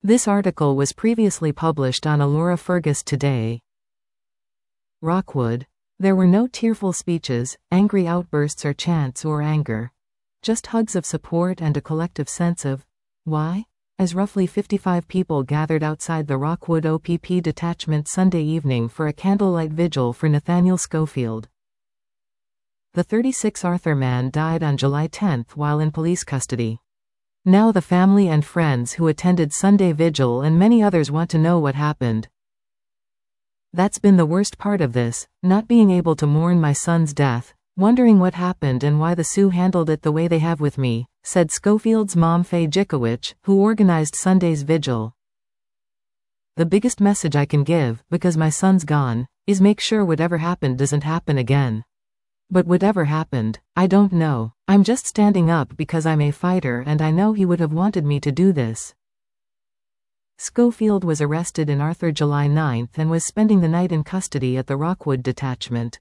This article was previously published on Alora Fergus Today. Rockwood. There were no tearful speeches, angry outbursts or chants or anger. Just hugs of support and a collective sense of why? As roughly 55 people gathered outside the Rockwood OPP detachment Sunday evening for a candlelight vigil for Nathaniel Schofield. The 36 Arthur man died on July 10 while in police custody. Now the family and friends who attended Sunday vigil and many others want to know what happened. That's been the worst part of this, not being able to mourn my son's death, wondering what happened and why the Sioux handled it the way they have with me, said Schofield's mom Faye Jikowicz, who organized Sunday's vigil. The biggest message I can give, because my son's gone, is make sure whatever happened doesn't happen again. But whatever happened, I don't know. I'm just standing up because I'm a fighter and I know he would have wanted me to do this. Schofield was arrested in Arthur July 9 and was spending the night in custody at the Rockwood detachment.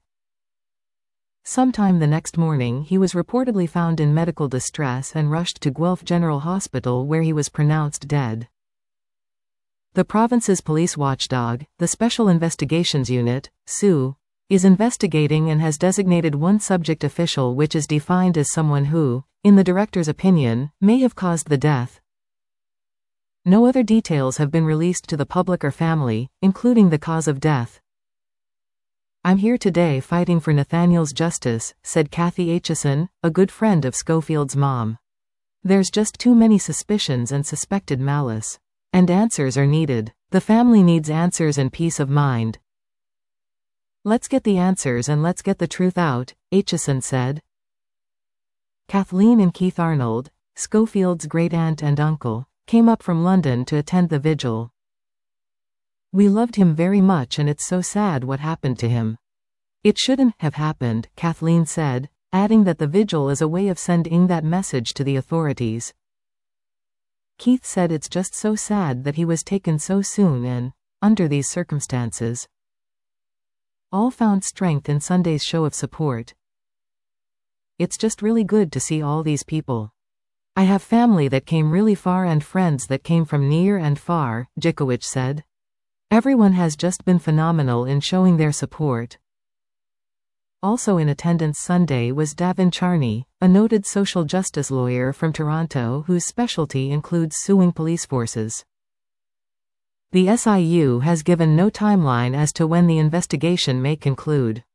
Sometime the next morning he was reportedly found in medical distress and rushed to Guelph General Hospital where he was pronounced dead. The province's police watchdog, the Special Investigations Unit, SU, is investigating and has designated one subject official which is defined as someone who, in the director's opinion, may have caused the death. No other details have been released to the public or family, including the cause of death. I'm here today fighting for Nathaniel's justice, said Kathy Aitchison, a good friend of Schofield's mom. There's just too many suspicions and suspected malice. And answers are needed. The family needs answers and peace of mind. Let's get the answers and let's get the truth out, Aitchison said. Kathleen and Keith Arnold, Schofield's great-aunt and uncle, came up from London to attend the vigil. We loved him very much and it's so sad what happened to him. It shouldn't have happened, Kathleen said, adding that the vigil is a way of sending that message to the authorities. Keith said it's just so sad that he was taken so soon and, under these circumstances. All found strength in Sunday's show of support. It's just really good to see all these people. I have family that came really far and friends that came from near and far, Jikowicz said. Everyone has just been phenomenal in showing their support. Also in attendance Sunday was Davin Charney, a noted social justice lawyer from Toronto whose specialty includes suing police forces. The SIU has given no timeline as to when the investigation may conclude.